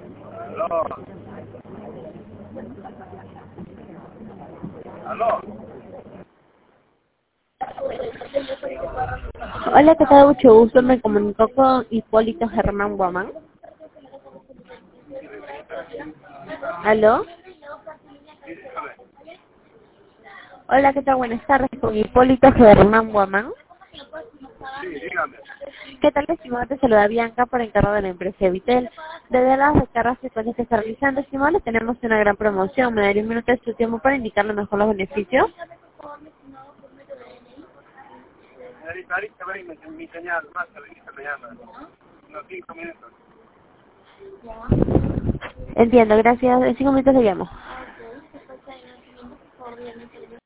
Aló. Aló. Hola, ¿qué tal? Mucho gusto. Me comunico con Hipólito Germán Guamán. ¿Aló? Hola, ¿qué tal? Buenas tardes. Con Hipólito Germán Guamán. Sí, dígame. ¿Qué tal, estimado? Te saluda Bianca por encargo de la empresa Vitel. Desde las recargas frecuentes que está realizando, estimado, le tenemos una gran promoción. ¿Me daría un minuto de su tiempo para indicarle mejor los beneficios? Ahorita ven mi señal, más ahorita me llama. Unos 5 minutos. Entiendo, gracias. En 5 minutos le llamo.